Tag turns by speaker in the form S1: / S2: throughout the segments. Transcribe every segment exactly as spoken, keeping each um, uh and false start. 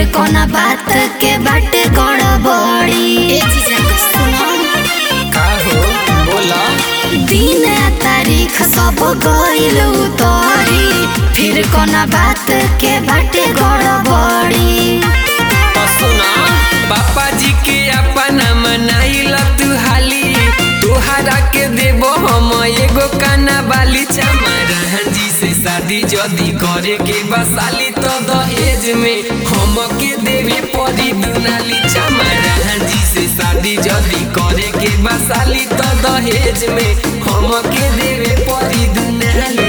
S1: कोना बात के बाटे गड़बड़ी
S2: का हो बोला
S1: दिन तारीख सब गइल उतरी फिर कोना बात के बाटे गड़बड़ी।
S2: सुना पापा जी के अपना मनाइल तू हाली तोहरा के देबो हम एगो काना बाली चमरहन जी से शादी जदी करे के बसाली तो दहेज में हम के देवे परी दुनाली चमरहन जी से शादी जदी करे के बसाली तो दहेज में हम के देवे परी दुनाली।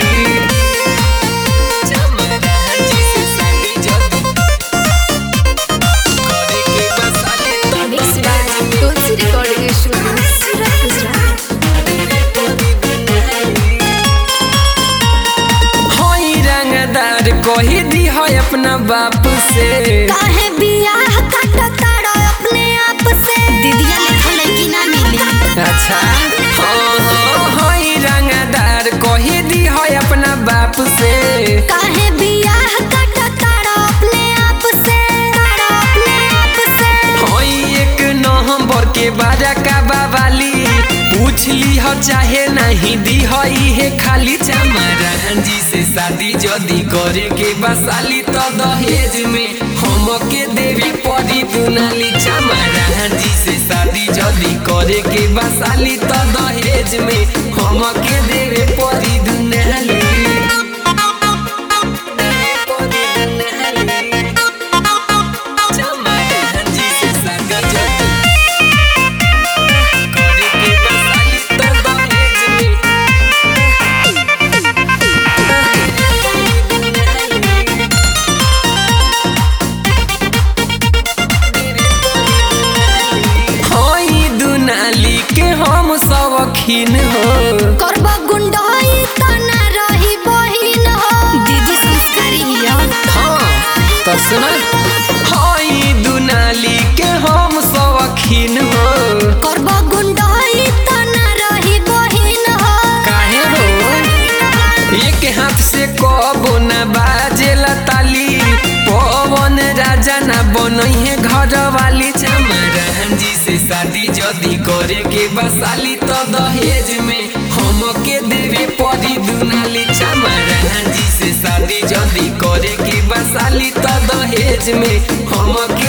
S2: कही दी है अपना बाप से
S1: काहे बियाह काटा तारा अपने आप से दीदिया लिखल की ना मिली।
S2: अच्छा हाँ हाँ हाँ रंगदार कही दी है अपना बाप से
S1: काहे बियाह काटा तारा अपने आप से तारा अपने आप से।
S2: हाँ एक नवंबर के बाजा का बावाली पूछ ली हो चाहे नहीं दी हो ये खाली चमरहन जी से शादी जदी करे के बसाली तो दहेज में हम के देवी परी दुनाली चमरहन जी से शादी जदी करे के बसाली तो दहेज में हम के देवे परी दुनाली। के हम शौकीन हो
S1: करबा गुंडाई तना रही बहिन हो दीदी संस्कारी हो।
S2: हाँ तो सुना हाई दुनाली के हम शौकीन हो
S1: करबा गुंडाई तना रही बहिन हो।
S2: काहे हो एक हाथ से कबो न बाजेला ताली पवन राजा न बनइहे घर वाली चमरहन जी से शादी जदी करे के बसाली तो दहेज में हम के देवे परी दुनाली चमरहन जी से शादी जदी करे के बसाली तो दहेज में हम के